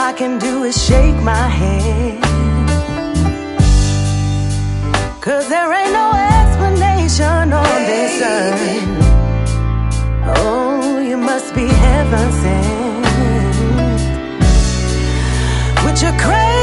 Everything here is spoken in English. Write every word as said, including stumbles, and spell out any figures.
I can do is shake my head, 'cause there ain't no explanation on this earth. Oh, you must be heaven sent with your crazy